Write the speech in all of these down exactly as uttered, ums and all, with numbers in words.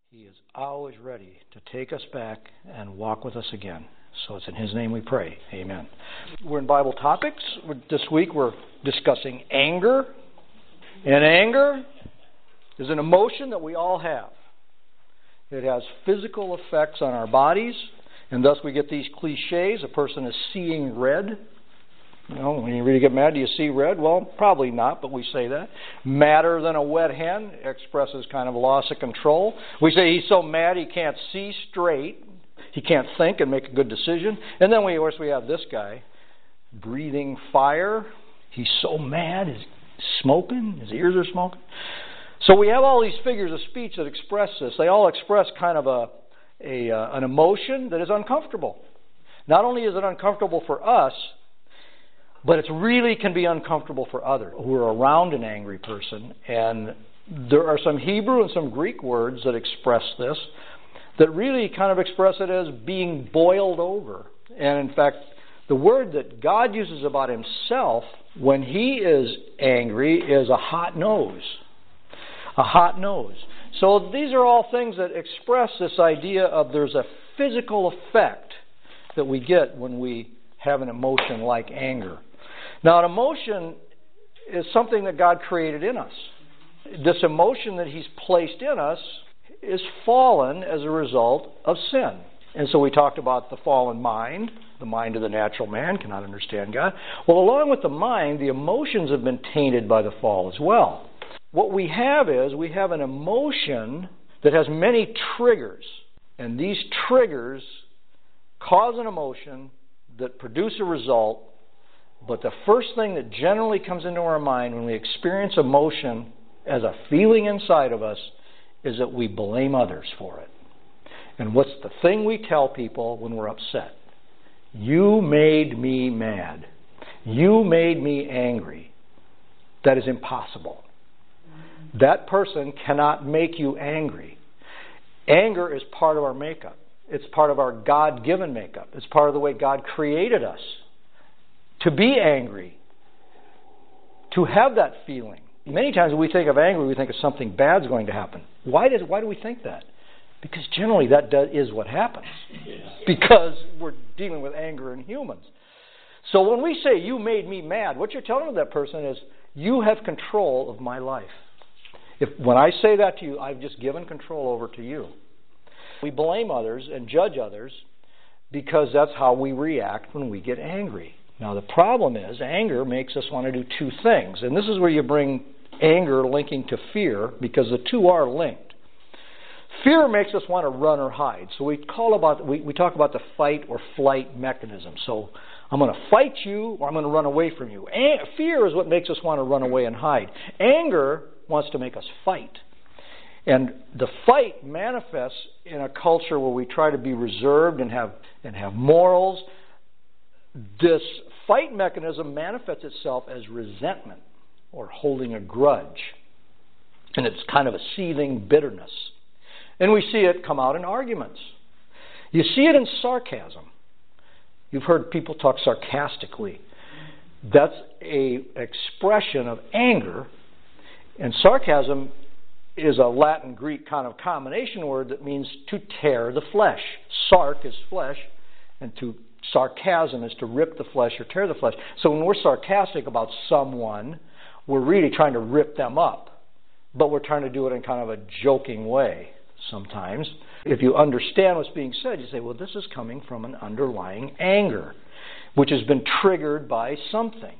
He is always ready to take us back and walk with us again. So it's in His name we pray. Amen. We're in Bible topics. This week we're discussing anger. And anger is an emotion that we all have. It has physical effects on our bodies, and thus we get these cliches. A person is seeing red. You know, when you really get mad, do you see red? Well, probably not, but we say that. Madder than a wet hen expresses kind of loss of control. We say he's so mad he can't see straight. He can't think and make a good decision. And then we, of course, we have this guy, breathing fire. He's so mad, he's smoking, his ears are smoking. So we have all these figures of speech that express this. They all express kind of a, a uh, an emotion that is uncomfortable. Not only is it uncomfortable for us, but it really can be uncomfortable for others who are around an angry person. And there are some Hebrew and some Greek words that express this, that really kind of express it as being boiled over. And in fact, the word that God uses about Himself when He is angry is a hot nose. A hot nose. So these are all things that express this idea of there's a physical effect that we get when we have an emotion like anger. Now, an emotion is something that God created in us. This emotion that He's placed in us is fallen as a result of sin. And so we talked about the fallen mind. The mind of the natural man cannot understand God. Well, along with the mind, the emotions have been tainted by the fall as well. What we have is we have an emotion that has many triggers. And these triggers cause an emotion that produce a result. But the first thing that generally comes into our mind when we experience emotion as a feeling inside of us is that we blame others for it. And what's the thing we tell people when we're upset? You made me mad. You made me angry. That is impossible. That person cannot make you angry. Anger is part of our makeup. It's part of our God-given makeup. It's part of the way God created us. To be angry. To have that feeling. Many times when we think of anger, we think of something bad's going to happen. Why does why do we think that? Because generally that does, is what happens. Because we're dealing with anger in humans. So when we say, you made me mad, what you're telling that person is, you have control of my life. If when I say that to you, I've just given control over to you. We blame others and judge others because that's how we react when we get angry. Now the problem is, anger makes us want to do two things. And this is where you bring anger linking to fear, because the two are linked. Fear makes us want to run or hide. So we call about we, we talk about the fight or flight mechanism. So I'm going to fight you or I'm going to run away from you. A- fear is what makes us want to run away and hide. Anger wants to make us fight. And the fight manifests in a culture where we try to be reserved and have and have morals. This fight mechanism manifests itself as resentment or holding a grudge. And it's kind of a seething bitterness. And we see it come out in arguments. You see it in sarcasm. You've heard people talk sarcastically. That's an expression of anger. And sarcasm is a Latin Greek kind of combination word that means to tear the flesh. Sark is flesh, and to sarcasm is to rip the flesh or tear the flesh. So when we're sarcastic about someone, we're really trying to rip them up. But we're trying to do it in kind of a joking way sometimes. If you understand what's being said, you say, well, this is coming from an underlying anger, which has been triggered by something.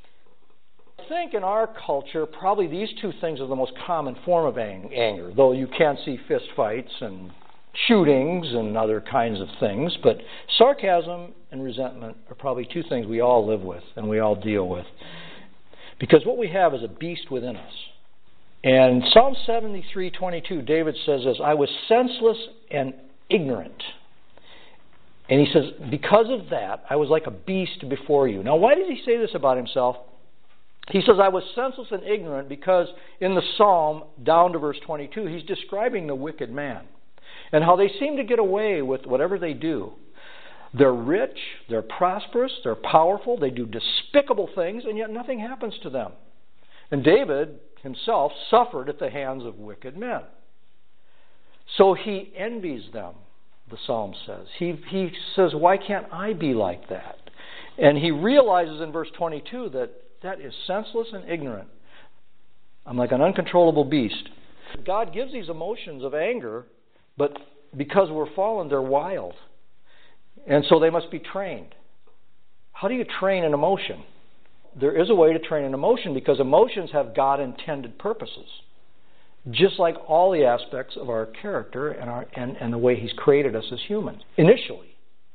I think in our culture, probably these two things are the most common form of ang- anger, though you can see fist fights and shootings and other kinds of things. But sarcasm and resentment are probably two things we all live with and we all deal with. Because what we have is a beast within us. And Psalm seventy-three twenty-two, David says this, I was senseless and ignorant. And he says, because of that, I was like a beast before you. Now, why does he say this about himself? He says, I was senseless and ignorant because in the Psalm, down to verse twenty-two, he's describing the wicked man and how they seem to get away with whatever they do. They're rich, they're prosperous, they're powerful, they do despicable things, and yet nothing happens to them. And David himself suffered at the hands of wicked men. So he envies them, the psalm says. He, he says, why can't I be like that? And he realizes in verse twenty-two that that is senseless and ignorant. I'm like an uncontrollable beast. God gives these emotions of anger, but because we're fallen, they're wild. And so they must be trained. How do you train an emotion? There is a way to train an emotion because emotions have God-intended purposes. Just like all the aspects of our character and, our, and, and the way He's created us as humans. Initially,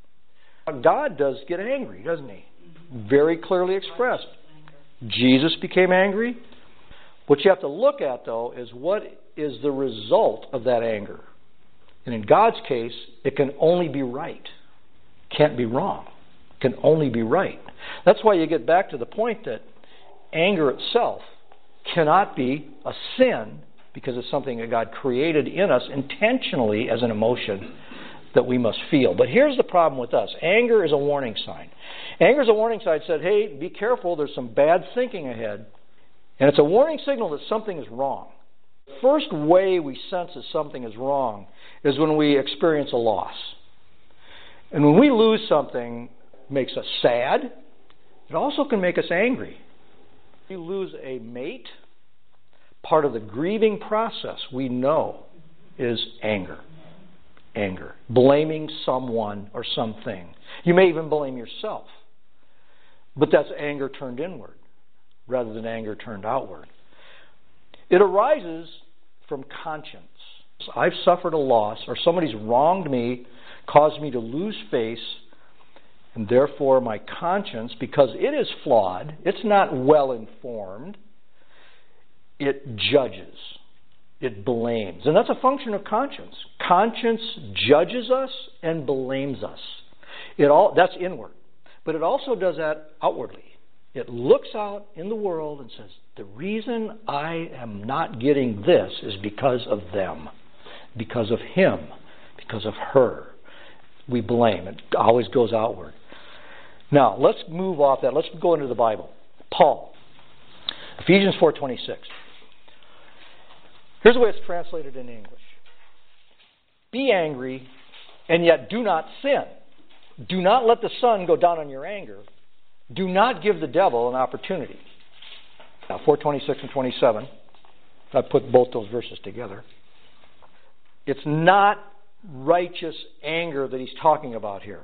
God does get angry, doesn't He? Very clearly expressed. Jesus became angry. What you have to look at, though, is what is the result of that anger. And in God's case, it can only be right. Can't be wrong. It can only be right. That's why you get back to the point that anger itself cannot be a sin because it's something that God created in us intentionally as an emotion that we must feel. But here's the problem with us. Anger is a warning sign. Anger is a warning sign that said, hey, be careful, there's some bad thinking ahead. And it's a warning signal that something is wrong. The first way we sense that something is wrong is when we experience a loss. And when we lose something, it makes us sad. It also can make us angry. If you lose a mate, part of the grieving process we know is anger. Anger. Blaming someone or something. You may even blame yourself. But that's anger turned inward rather than anger turned outward. It arises from conscience. I've suffered a loss or somebody's wronged me, caused me to lose face, and therefore my conscience, because it is flawed, it's not well informed, it judges. It blames. And that's a function of conscience. Conscience judges us and blames us. It all that's inward. But it also does that outwardly. It looks out in the world and says, the reason I am not getting this is because of them, because of him, because of her. We blame. It always goes outward. Now, let's move off that. Let's go into the Bible. Paul. Ephesians four twenty-six. Here's the way it's translated in English. Be angry, and yet do not sin. Do not let the sun go down on your anger. Do not give the devil an opportunity. Now, four twenty-six and twenty-seven. I put both those verses together. It's not righteous anger that he's talking about here.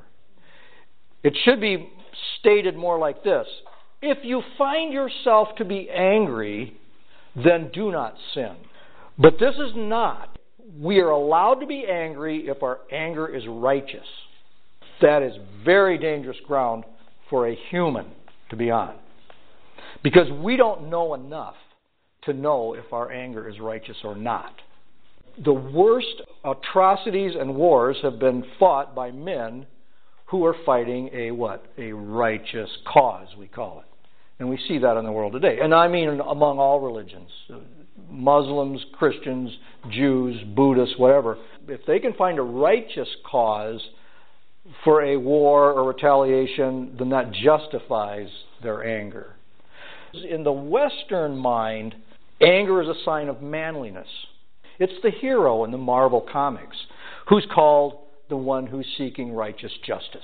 It should be stated more like this. If you find yourself to be angry, then do not sin. But this is not. We are allowed to be angry if our anger is righteous. That is very dangerous ground for a human to be on. Because we don't know enough to know if our anger is righteous or not. The worst atrocities and wars have been fought by men who are fighting a what? A righteous cause, we call it. And we see that in the world today. And I mean among all religions. Muslims, Christians, Jews, Buddhists, whatever. If they can find a righteous cause for a war or retaliation, then that justifies their anger. In the Western mind, anger is a sign of manliness. It's the hero in the Marvel comics who's called the one who's seeking righteous justice.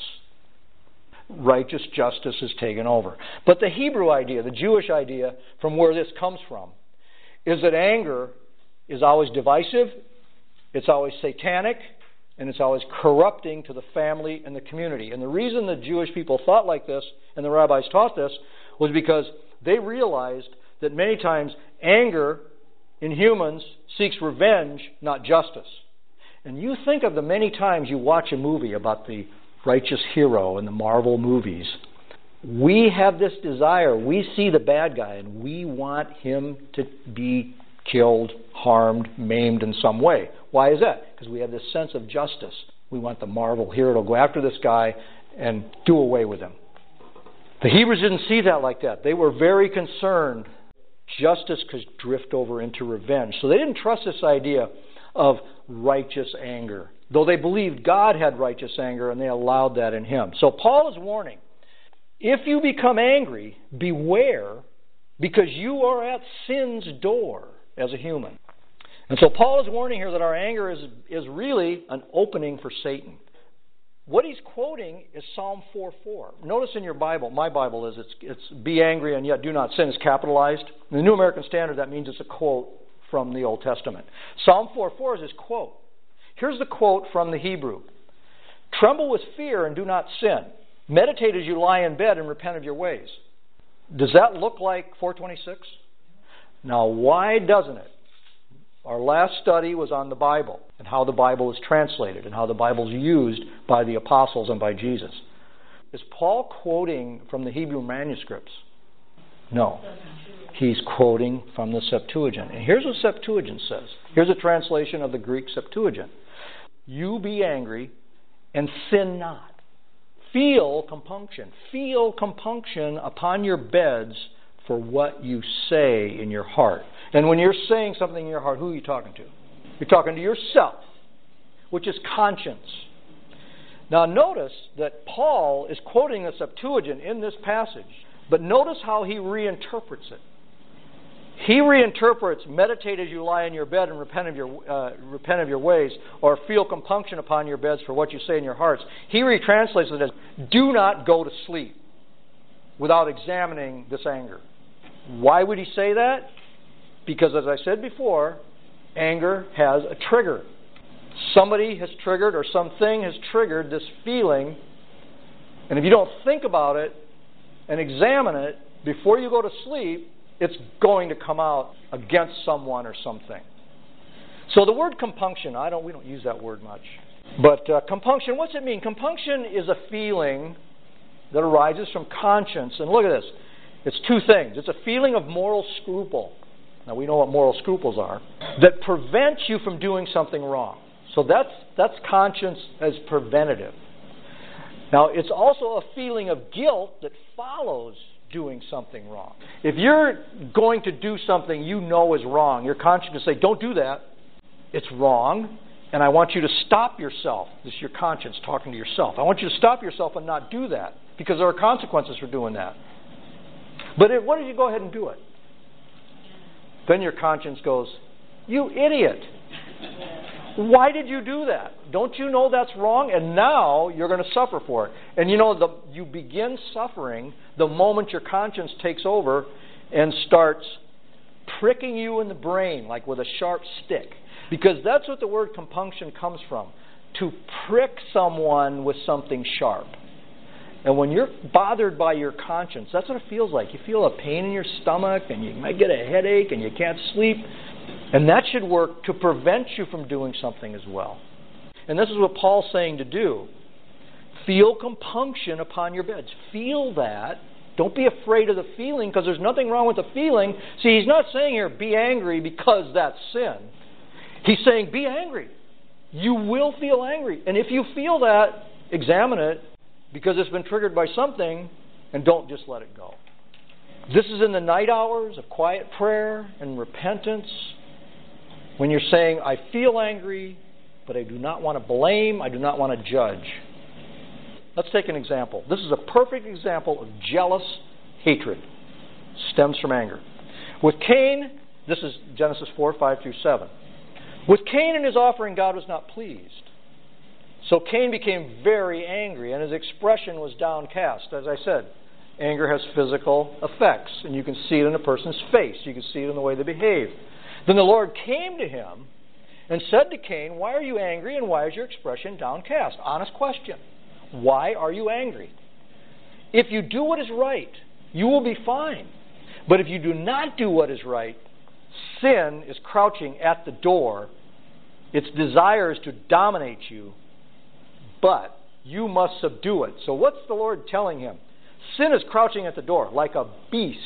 Righteous justice is taken over. But the Hebrew idea, the Jewish idea, from where this comes from, is that anger is always divisive, it's always satanic, and it's always corrupting to the family and the community. And the reason the Jewish people thought like this, and the rabbis taught this, was because they realized that many times anger in humans seeks revenge, not justice. And you think of the many times you watch a movie about the righteous hero in the Marvel movies. We have this desire. We see the bad guy and we want him to be killed, harmed, maimed in some way. Why is that? Because we have this sense of justice. We want the Marvel hero to go after this guy and do away with him. The Hebrews didn't see that like that. They were very concerned justice could drift over into revenge. So they didn't trust this idea of righteous anger, though they believed God had righteous anger and they allowed that in Him. So Paul is warning, if you become angry, beware, because you are at sin's door as a human. And so Paul is warning here that our anger is, is really an opening for Satan. What he's quoting is Psalm four four. Notice in your Bible, my Bible is, it's, it's be angry and yet do not sin. It's capitalized. In the New American Standard, that means it's a quote from the Old Testament. Psalm four four is his quote. Here's the quote from the Hebrew. Tremble with fear and do not sin. Meditate as you lie in bed and repent of your ways. Does that look like four twenty-six? Now, why doesn't it? Our last study was on the Bible and how the Bible is translated and how the Bible is used by the apostles and by Jesus. Is Paul quoting from the Hebrew manuscripts? No. He's quoting from the Septuagint. And here's what Septuagint says. Here's a translation of the Greek Septuagint. You be angry and sin not. Feel compunction. Feel compunction upon your beds for what you say in your heart. And when you're saying something in your heart, who are you talking to? You're talking to yourself, which is conscience. Now notice that Paul is quoting the Septuagint in this passage, but notice how he reinterprets it. He reinterprets, meditate as you lie in your bed and repent of your, uh, repent of your ways, or feel compunction upon your beds for what you say in your hearts. He retranslates it as, do not go to sleep without examining this anger. Why would he say that? Because, as I said before, anger has a trigger. Somebody has triggered, or something has triggered this feeling, and if you don't think about it and examine it before you go to sleep, it's going to come out against someone or something. So the word compunction, I don't, we don't use that word much. But uh, compunction, what's it mean? Compunction is a feeling that arises from conscience. And look at this. It's two things. It's a feeling of moral scruple. Now we know what moral scruples are. That prevents you from doing something wrong. So that's, that's conscience as preventative. Now it's also a feeling of guilt that follows doing something wrong. If you're going to do something you know is wrong, your conscience will say, don't do that. It's wrong, and I want you to stop yourself. This is your conscience talking to yourself. I want you to stop yourself and not do that, because there are consequences for doing that. But if, what if you go ahead and do it? Then your conscience goes, you idiot. Why did you do that? Don't you know that's wrong? And now you're going to suffer for it. And you know, the, you begin suffering the moment your conscience takes over and starts pricking you in the brain like with a sharp stick. Because that's what the word compunction comes from. To prick someone with something sharp. And when you're bothered by your conscience, that's what it feels like. You feel a pain in your stomach and you might get a headache and you can't sleep. And that should work to prevent you from doing something as well. And this is what Paul's saying to do. Feel compunction upon your beds. Feel that. Don't be afraid of the feeling, because there's nothing wrong with the feeling. See, he's not saying here, be angry because that's sin. He's saying, be angry. You will feel angry. And if you feel that, examine it, because it's been triggered by something, and don't just let it go. This is in the night hours of quiet prayer and repentance, when you're saying, I feel angry, but I do not want to blame, I do not want to judge. Let's take an example. This is a perfect example of jealous hatred. Stems from anger. With Cain, this is Genesis four, five through seven. With Cain and his offering, God was not pleased. So Cain became very angry, and his expression was downcast. As I said, anger has physical effects, and you can see it in a person's face. You can see it in the way they behave. Then the Lord came to him and said to Cain, why are you angry, and why is your expression downcast? Honest question. Why are you angry? If you do what is right, you will be fine. But if you do not do what is right, sin is crouching at the door. Its desire is to dominate you, but you must subdue it. So what's the Lord telling him? Sin is crouching at the door like a beast.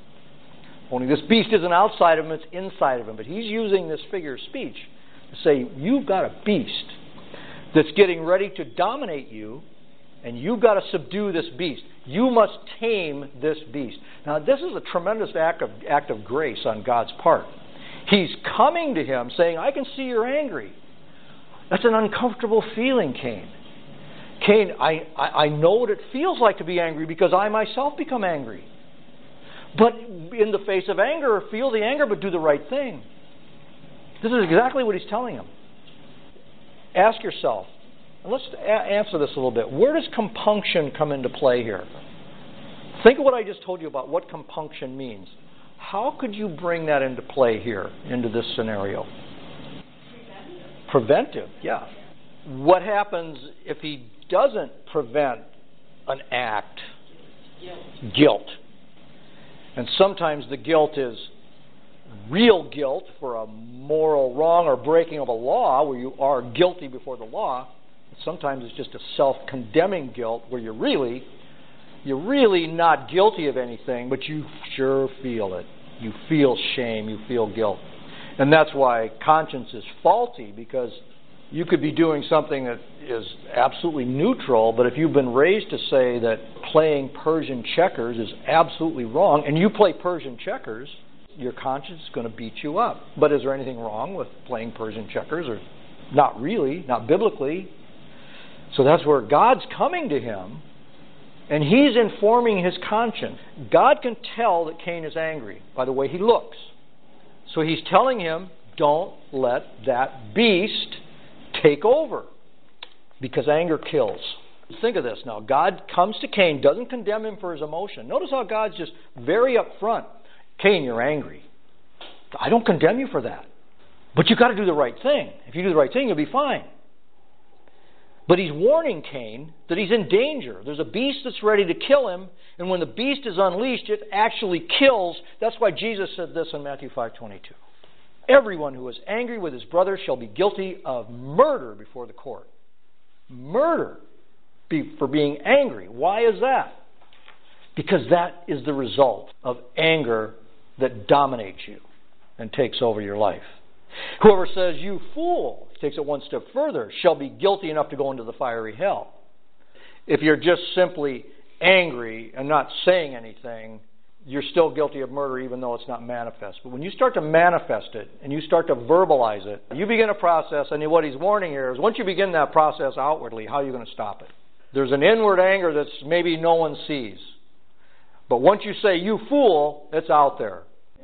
Only this beast isn't outside of him, it's inside of him. But he's using this figure of speech to say, you've got a beast that's getting ready to dominate you, and you've got to subdue this beast. You must tame this beast. Now, this is a tremendous act of, act of grace on God's part. He's coming to him saying, I can see you're angry. That's an uncomfortable feeling, Cain. Cain, I, I, I know what it feels like to be angry because I myself become angry. But in the face of anger, feel the anger, but do the right thing. This is exactly what he's telling him. Ask yourself, and let's a- answer this a little bit. Where does compunction come into play here? Think of what I just told you about what compunction means. How could you bring that into play here, into this scenario? Preventive. Preventive, yeah. What happens if he doesn't prevent an act? Guilt. Guilt. And sometimes the guilt is real guilt for a moral wrong or breaking of a law where you are guilty before the law. Sometimes it's just a self-condemning guilt where you're really, you're really not guilty of anything, but you sure feel it. You feel shame. You feel guilt. And that's why conscience is faulty, because you could be doing something that is absolutely neutral, but if you've been raised to say that playing Persian checkers is absolutely wrong, and you play Persian checkers, your conscience is going to beat you up. But is there anything wrong with playing Persian checkers? Or not really, not biblically. So that's where God's coming to him, and he's informing his conscience. God can tell that Cain is angry by the way he looks. So he's telling him, don't let that beast take over, because anger kills. Think of this now. God comes to Cain, doesn't condemn him for his emotion. Notice how God's just very upfront. Cain, you're angry. I don't condemn you for that. But you've got to do the right thing. If you do the right thing, you'll be fine. But he's warning Cain that he's in danger. There's a beast that's ready to kill him, and when the beast is unleashed, it actually kills. That's why Jesus said this in Matthew five twenty-two. Everyone who is angry with his brother shall be guilty of murder before the court. Murder for being angry. Why is that? Because that is the result of anger that dominates you and takes over your life. Whoever says, you fool, takes it one step further, shall be guilty enough to go into the fiery hell. If you're just simply angry and not saying anything, you're still guilty of murder even though it's not manifest. But when you start to manifest it and you start to verbalize it, you begin a process, and what he's warning here is once you begin that process outwardly, how are you going to stop it? There's an inward anger that's maybe no one sees. But once you say, you fool, it's out there.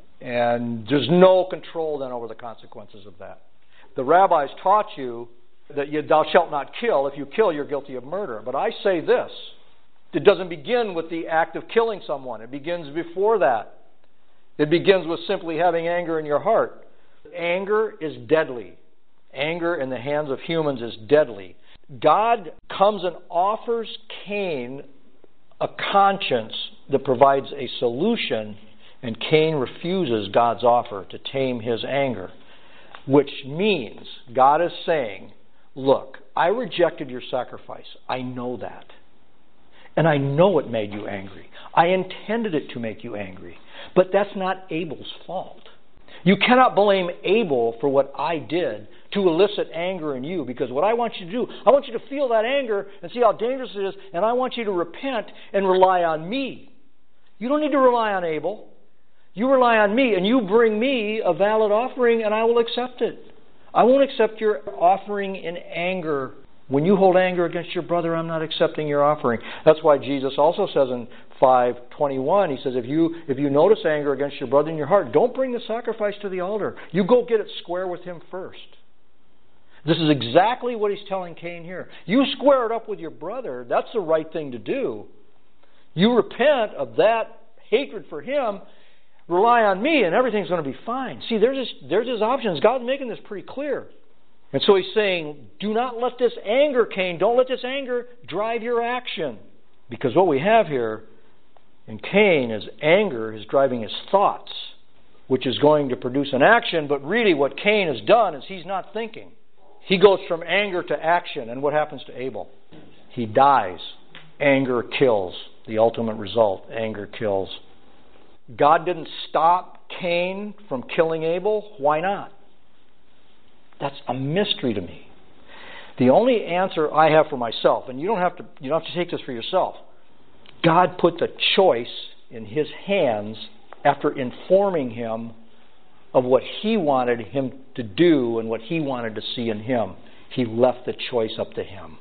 And there's no control then over the consequences of that. The rabbis taught you that you, thou shalt not kill. If you kill, you're guilty of murder. But I say this. It doesn't begin with the act of killing someone. It begins before that. It begins with simply having anger in your heart. Anger is deadly. Anger in the hands of humans is deadly. God comes and offers Cain a conscience that provides a solution, and Cain refuses God's offer to tame his anger, which means God is saying, look, I rejected your sacrifice. I know that. And I know it made you angry. I intended it to make you angry. But that's not Abel's fault. You cannot blame Abel for what I did to elicit anger in you, because what I want you to do, I want you to feel that anger and see how dangerous it is, and I want you to repent and rely on me. You don't need to rely on Abel. You rely on me, and you bring me a valid offering, and I will accept it. I won't accept your offering in anger. When you hold anger against your brother, I'm not accepting your offering. That's why Jesus also says in five twenty-one, he says, if you if you notice anger against your brother in your heart, don't bring the sacrifice to the altar. You go get it square with him first. This is exactly what he's telling Cain here. You square it up with your brother. That's the right thing to do. You repent of that hatred for him, rely on me, and everything's going to be fine. See, there's his, there's his options. God's making this pretty clear. And so he's saying, do not let this anger, Cain, don't let this anger drive your action. Because what we have here in Cain is anger is driving his thoughts, which is going to produce an action, but really what Cain has done is he's not thinking. He goes from anger to action, and what happens to Abel? He dies. Anger kills. The ultimate result, anger kills. God didn't stop Cain from killing Abel. Why not? That's a mystery to me. The only answer I have for myself, and you don't have to you don't have to take this for yourself. God put the choice in his hands after informing him of what he wanted him to do and what he wanted to see in him. He left the choice up to him.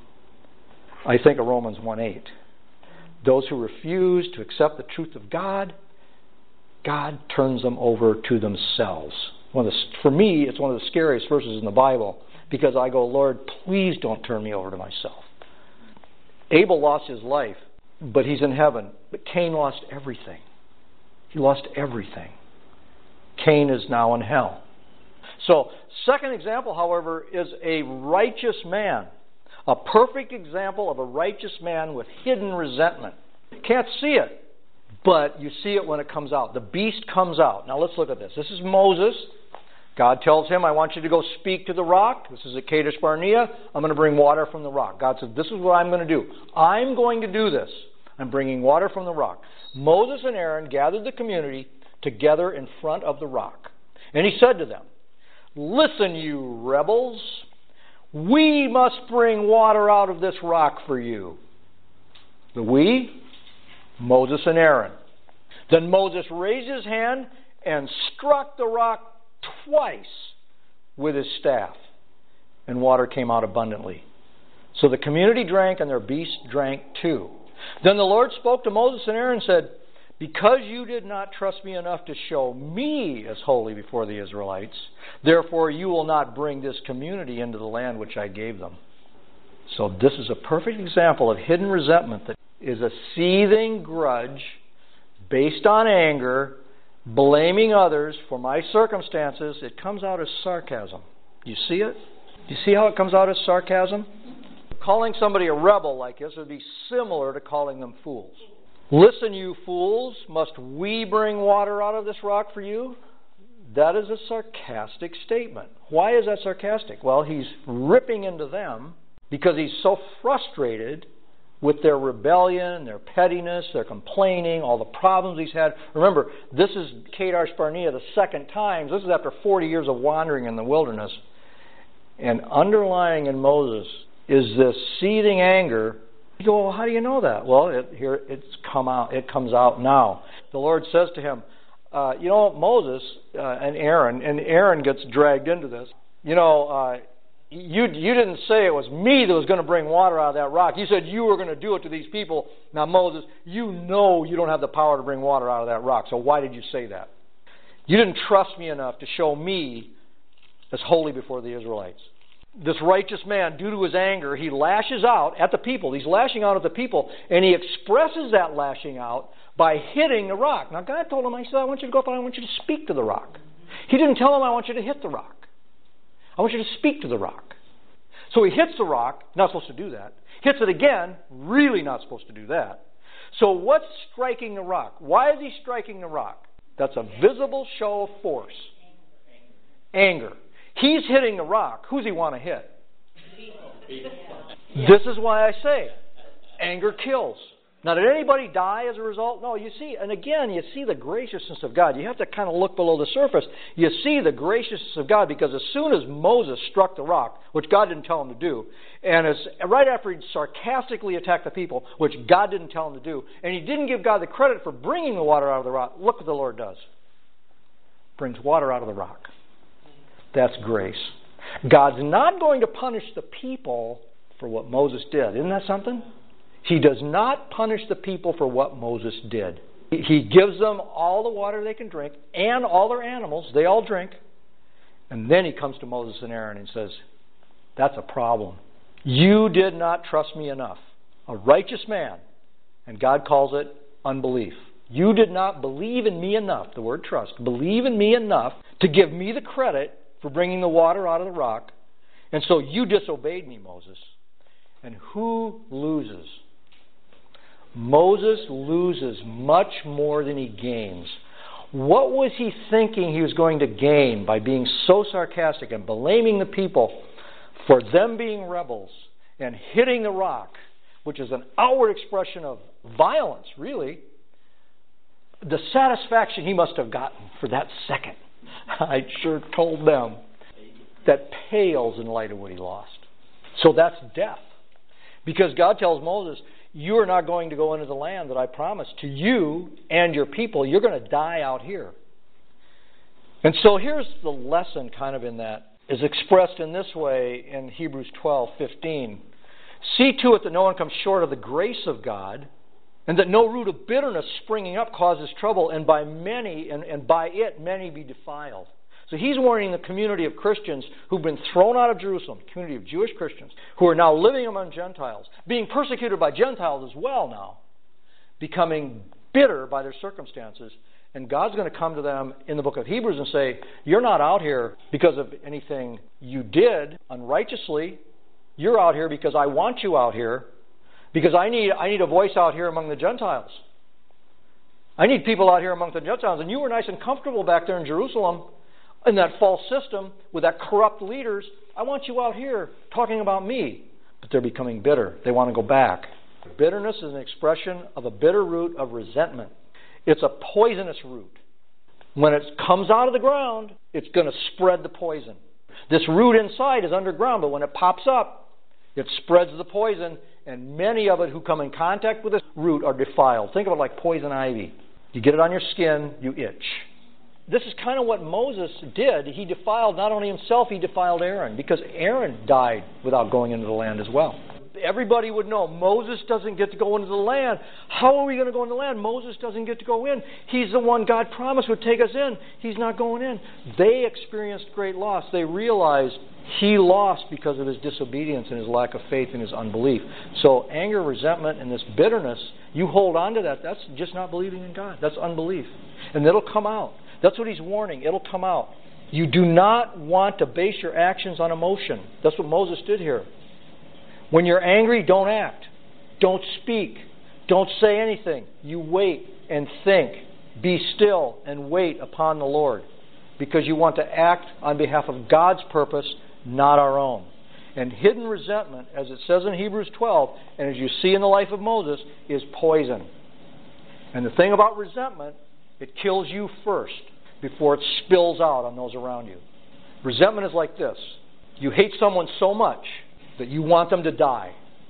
I think of Romans one eight. Those who refuse to accept the truth of God, God turns them over to themselves. One of the, for me, it's one of the scariest verses in the Bible because I go, Lord, please don't turn me over to myself. Abel lost his life, but he's in heaven. But Cain lost everything. He lost everything. Cain is now in hell. So, second example, however, is a righteous man. A perfect example of a righteous man with hidden resentment. You can't see it, but you see it when it comes out. The beast comes out. Now let's look at this. This is Moses. God tells him, I want you to go speak to the rock. This is at Kadesh Barnea. I'm going to bring water from the rock. God said, this is what I'm going to do. I'm going to do this. I'm bringing water from the rock. Moses and Aaron gathered the community together in front of the rock. And he said to them, listen, you rebels. We must bring water out of this rock for you. The we? Moses and Aaron. Then Moses raised his hand and struck the rock twice with his staff, and water came out abundantly. So the community drank, and their beasts drank too. Then the Lord spoke to Moses and Aaron and said, because you did not trust me enough to show me as holy before the Israelites, therefore you will not bring this community into the land which I gave them. So this is a perfect example of hidden resentment that is a seething grudge based on anger, blaming others for my circumstances. It comes out as sarcasm. You see it? You see how it comes out as sarcasm? Calling somebody a rebel like this would be similar to calling them fools. Listen, you fools, must we bring water out of this rock for you? That is a sarcastic statement. Why is that sarcastic? Well, he's ripping into them because he's so frustrated with their rebellion, their pettiness, their complaining, all the problems he's had. Remember, this is Kadesh Barnea the second time. This is after forty years of wandering in the wilderness. And underlying in Moses is this seething anger. You go, well, how do you know that? Well, it, here it's come out. It comes out now. The Lord says to him, uh, you know, Moses uh, and Aaron, and Aaron gets dragged into this. You know, uh, you you didn't say it was me that was going to bring water out of that rock. You said you were going to do it to these people. Now, Moses, you know you don't have the power to bring water out of that rock. So why did you say that? You didn't trust me enough to show me as holy before the Israelites. This righteous man, due to his anger, he lashes out at the people. He's lashing out at the people, and he expresses that lashing out by hitting the rock. Now, God told him, I said, I want you to go up and I want you to speak to the rock. He didn't tell him, I want you to hit the rock. I want you to speak to the rock. So he hits the rock, not supposed to do that. Hits it again, really not supposed to do that. So what's striking the rock? Why is he striking the rock? That's a visible show of force. Anger. He's hitting the rock. Who's he want to hit? This is why I say, anger kills. Now, did anybody die as a result? No, you see, and again, you see the graciousness of God. You have to kind of look below the surface. You see the graciousness of God because as soon as Moses struck the rock, which God didn't tell him to do, and as right after he sarcastically attacked the people, which God didn't tell him to do, and he didn't give God the credit for bringing the water out of the rock, look what the Lord does. Brings water out of the rock. That's grace. God's not going to punish the people for what Moses did. Isn't that something? He does not punish the people for what Moses did. He gives them all the water they can drink and all their animals. They all drink. And then he comes to Moses and Aaron and says, that's a problem. You did not trust me enough. A righteous man. And God calls it unbelief. You did not believe in me enough, the word trust, believe in me enough to give me the credit for bringing the water out of the rock. And so you disobeyed me, Moses. And who loses? Moses loses much more than he gains. What was he thinking he was going to gain by being so sarcastic and blaming the people for them being rebels and hitting the rock, which is an outward expression of violence, really? The satisfaction he must have gotten for that second, I sure told them, that pales in light of what he lost. So that's death. Because God tells Moses, you are not going to go into the land that I promised to you and your people. You're going to die out here. And so here's the lesson kind of in that, is expressed in this way in Hebrews twelve fifteen. See to it that no one comes short of the grace of God, and that no root of bitterness springing up causes trouble, and by many and, and by it many be defiled. So he's warning the community of Christians who've been thrown out of Jerusalem, community of Jewish Christians, who are now living among Gentiles, being persecuted by Gentiles as well now, becoming bitter by their circumstances. And God's going to come to them in the book of Hebrews and say, you're not out here because of anything you did unrighteously. You're out here because I want you out here, because I need I need a voice out here among the Gentiles. I need people out here among the Gentiles. And you were nice and comfortable back there in Jerusalem in that false system with that corrupt leaders. I want you out here talking about me. But they're becoming bitter. They want to go back. Bitterness is an expression of a bitter root of resentment. It's a poisonous root. When it comes out of the ground, it's going to spread the poison. This root inside is underground, but when it pops up, it spreads the poison, and many of it who come in contact with this root are defiled. Think of it like poison ivy. You get it on your skin, you itch. This is kind of what Moses did. He defiled not only himself, he defiled Aaron, because Aaron died without going into the land as well. Everybody would know Moses doesn't get to go into the land. How are we going to go into the land? Moses doesn't get to go in. He's the one God promised would take us in. He's not going in. They experienced great loss. They realized he lost because of his disobedience and his lack of faith and his unbelief. So anger, resentment, and this bitterness, you hold on to that. That's just not believing in God. That's unbelief. And it'll come out. That's what he's warning. It'll come out. You do not want to base your actions on emotion. That's what Moses did here. When you're angry, don't act. Don't speak. Don't say anything. You wait and think. Be still and wait upon the Lord. Because you want to act on behalf of God's purpose, not our own. And hidden resentment, as it says in Hebrews twelve, and as you see in the life of Moses, is poison. And the thing about resentment, it kills you first before it spills out on those around you. Resentment is like this. You hate someone so much that you want them to die.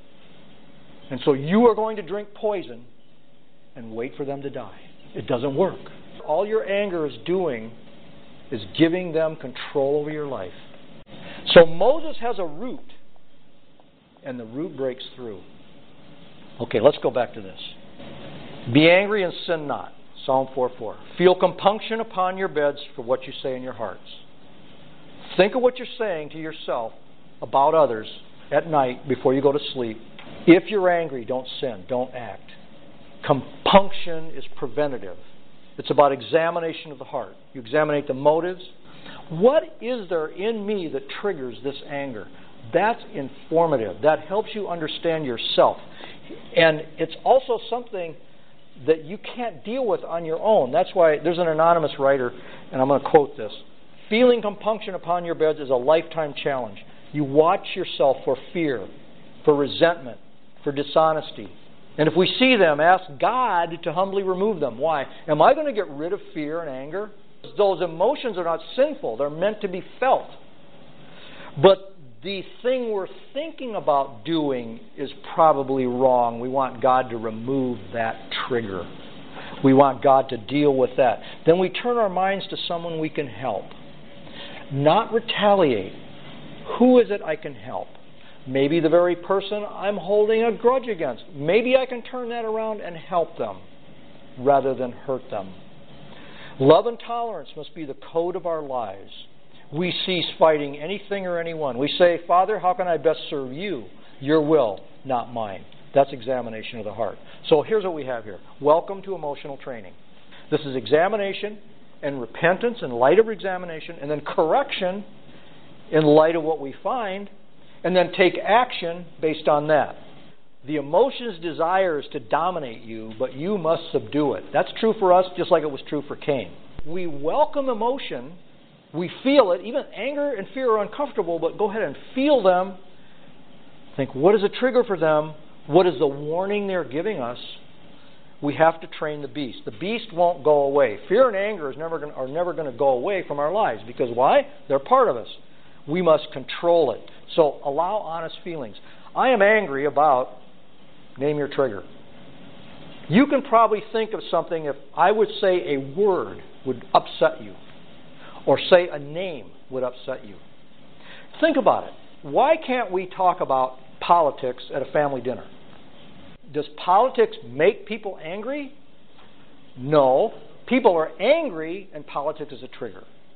And so you are going to drink poison and wait for them to die. It doesn't work. All your anger is doing is giving them control over your life. So Moses has a root, and the root breaks through. Okay, let's go back to this. Be angry and sin not. Psalm four four. Feel compunction upon your beds for what you say in your hearts. Think of what you're saying to yourself about others at night before you go to sleep. If you're angry, don't sin. Don't act. Compunction is preventative. It's about examination of the heart. You examine the motives. What is there in me that triggers this anger? That's informative. That helps you understand yourself. And it's also something that you can't deal with on your own. That's why there's an anonymous writer, and I'm going to quote this. Feeling compunction upon your beds is a lifetime challenge. You watch yourself for fear, for resentment, for dishonesty. And if we see them, ask God to humbly remove them. Why? Am I going to get rid of fear and anger? Those emotions are not sinful. They're meant to be felt. But the thing we're thinking about doing is probably wrong. We want God to remove that trigger. We want God to deal with that. Then we turn our minds to someone we can help. Not retaliate. Who is it I can help? Maybe the very person I'm holding a grudge against. Maybe I can turn that around and help them rather than hurt them. Love and tolerance must be the code of our lives. We cease fighting anything or anyone. We say, Father, how can I best serve you? Your will, not mine. That's examination of the heart. So here's what we have here. Welcome to emotional training. This is examination and repentance in light of examination, and then correction in light of what we find, and then take action based on that. The emotion's desire is to dominate you, but you must subdue it. That's true for us just like it was true for Cain. We welcome emotion. We feel it. Even anger and fear are uncomfortable, but go ahead and feel them. Think, what is a trigger for them? What is the warning they're giving us? We have to train the beast. The beast won't go away. Fear and anger is never gonna, are never going to go away from our lives. Because why? They're part of us. We must control it. So allow honest feelings. I am angry about, name your trigger. You can probably think of something if I would say a word would upset you, or say a name would upset you. Think about it. Why can't we talk about politics at a family dinner? Does politics make people angry? No. People are angry, and politics is a trigger.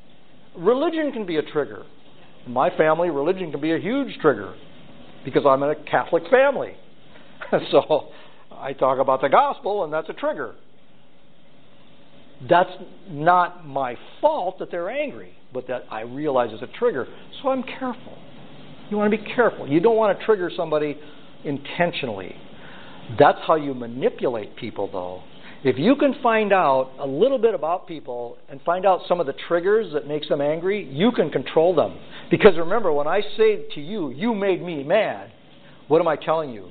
Religion can be a trigger. In my family, religion can be a huge trigger because I'm in a Catholic family. So I talk about the gospel, and that's a trigger. That's not my fault that they're angry, but that I realize is a trigger. So I'm careful. You want to be careful. You don't want to trigger somebody intentionally. That's how you manipulate people, though. If you can find out a little bit about people and find out some of the triggers that makes them angry, you can control them. Because remember, when I say to you, you made me mad, what am I telling you?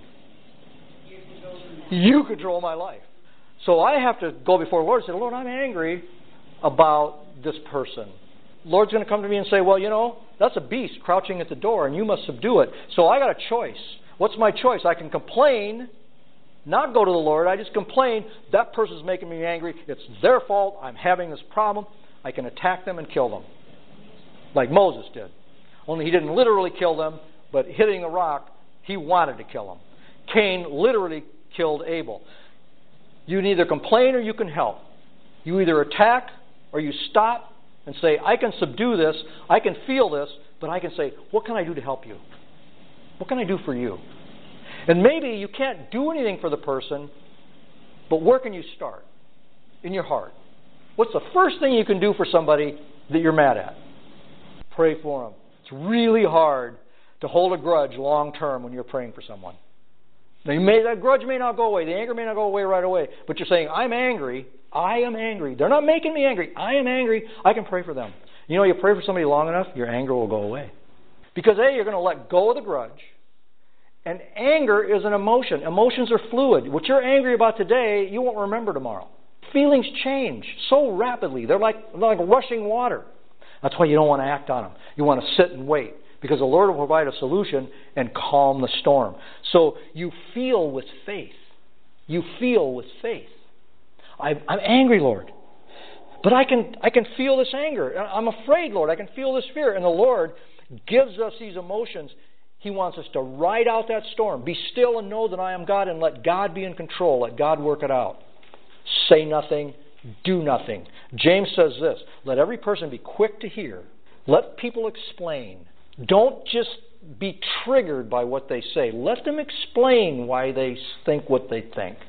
You control my life. So I have to go before the Lord and say, Lord, I'm angry about this person. Lord's going to come to me and say, well, you know, that's a beast crouching at the door and you must subdue it. So I got a choice. What's my choice? I can complain, not go to the Lord. I just complain, that person's making me angry. It's their fault. I'm having this problem. I can attack them and kill them. Like Moses did. Only he didn't literally kill them, but hitting a rock, he wanted to kill them. Cain literally killed Abel. You can either complain or you can help. You either attack or you stop and say, I can subdue this, I can feel this, but I can say, what can I do to help you? What can I do for you? And maybe you can't do anything for the person, but where can you start? In your heart. What's the first thing you can do for somebody that you're mad at? Pray for them. It's really hard to hold a grudge long term when you're praying for someone. Now, you may, that grudge may not go away. The anger may not go away right away. But you're saying, I'm angry. I am angry. They're not making me angry. I am angry. I can pray for them. You know, you pray for somebody long enough, your anger will go away. Because A, you're going to let go of the grudge. And anger is an emotion. Emotions are fluid. What you're angry about today, you won't remember tomorrow. Feelings change so rapidly. They're like, they're like rushing water. That's why you don't want to act on them. You want to sit and wait. Because the Lord will provide a solution and calm the storm. So you feel with faith. You feel with faith. I, I'm angry, Lord. But I can, I can feel this anger. I'm afraid, Lord. I can feel this fear. And the Lord gives us these emotions. He wants us to ride out that storm. Be still and know that I am God, and let God be in control. Let God work it out. Say nothing. Do nothing. James says this, let every person be quick to hear. Let people explain. Don't just be triggered by what they say. Let them explain why they think what they think.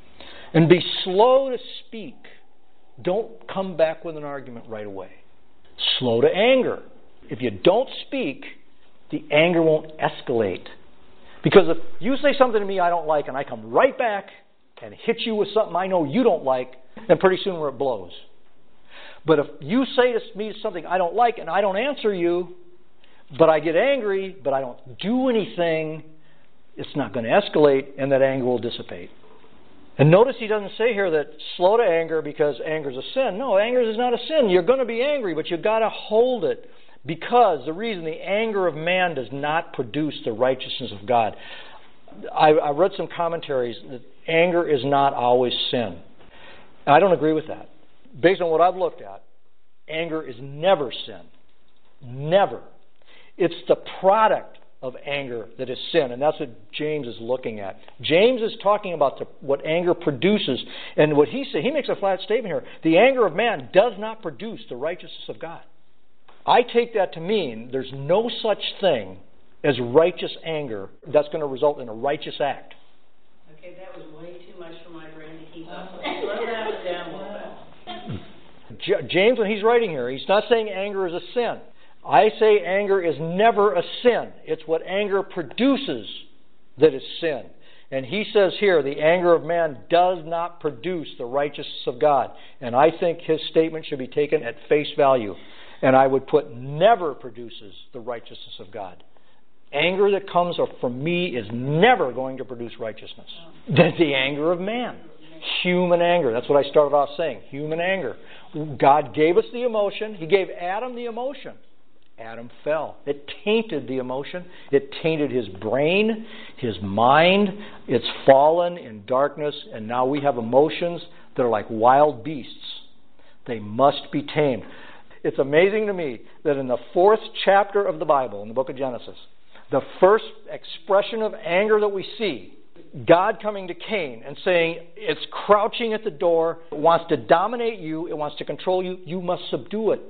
And be slow to speak. Don't come back with an argument right away. Slow to anger. If you don't speak, the anger won't escalate. Because if you say something to me I don't like and I come right back and hit you with something I know you don't like, then pretty soon where it blows. But if you say to me something I don't like and I don't answer you, but I get angry, but I don't do anything, it's not going to escalate, and that anger will dissipate. And notice he doesn't say here that slow to anger because anger is a sin. No, anger is not a sin. You're going to be angry, but you've got to hold it. Because the reason the anger of man does not produce the righteousness of God. I, I read some commentaries that anger is not always sin. I don't agree with that. Based on what I've looked at, anger is never sin. Never. It's the product of anger that is sin, and that's what James is looking at. James is talking about the, what anger produces, and what he says, he makes a flat statement here. The anger of man does not produce the righteousness of God. I take that to mean there's no such thing as righteous anger that's going to result in a righteous act. Okay, that was way too much for my brain to keep up. Slow that down a little bit. J- James, when he's writing here, he's not saying anger is a sin. I say anger is never a sin. It's what anger produces that is sin. And he says here, the anger of man does not produce the righteousness of God. And I think his statement should be taken at face value. And I would put never produces the righteousness of God. Anger that comes from me is never going to produce righteousness. That's the anger of man. Human anger. That's what I started off saying. Human anger. God gave us the emotion. He gave Adam the emotion. Adam fell. It tainted the emotion. It tainted his brain, his mind. It's fallen in darkness, and now we have emotions that are like wild beasts. They must be tamed. It's amazing to me that in the fourth chapter of the Bible, in the book of Genesis, the first expression of anger that we see, God coming to Cain and saying, it's crouching at the door, it wants to dominate you, it wants to control you, you must subdue it.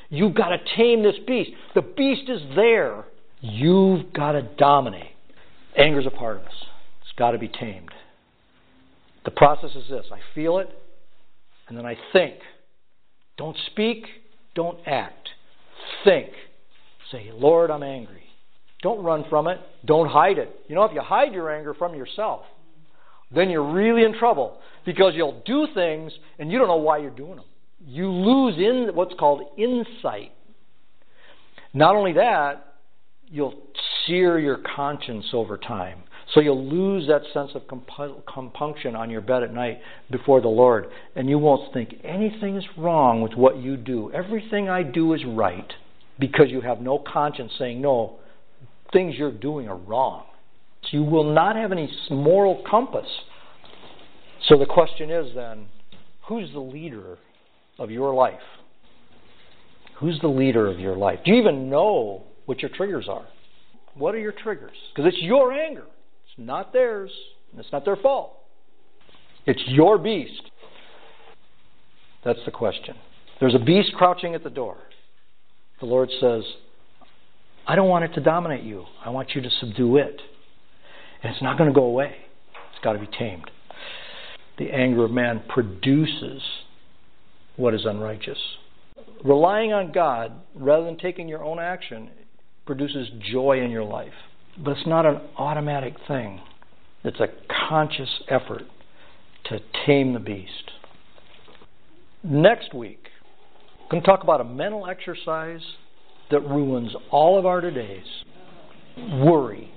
You've got to tame this beast. The beast is there. You've got to dominate. Anger is a part of us. It's got to be tamed. The process is this. I feel it, and then I think. Don't speak. Don't act. Think. Say, Lord, I'm angry. Don't run from it. Don't hide it. You know, if you hide your anger from yourself, then you're really in trouble because you'll do things and you don't know why you're doing them. You lose in what's called insight. Not only that, you'll sear your conscience over time. So you'll lose that sense of compu- compunction on your bed at night before the Lord. And you won't think anything is wrong with what you do. Everything I do is right because you have no conscience saying, no, things you're doing are wrong. So you will not have any moral compass. So the question is then, who's the leader of your life? Who's the leader of your life? Do you even know what your triggers are? What are your triggers? Because it's your anger. It's not theirs. And it's not their fault. It's your beast. That's the question. There's a beast crouching at the door. The Lord says, I don't want it to dominate you. I want you to subdue it. And it's not going to go away. It's got to be tamed. The anger of man produces what is unrighteous. Relying on God rather than taking your own action produces joy in your life. But it's not an automatic thing. It's a conscious effort to tame the beast. Next week, I'm going to talk about a mental exercise that ruins all of our todays. Worry.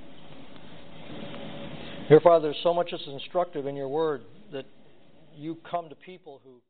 Dear Father, there's so much that's instructive in your word that you come to people who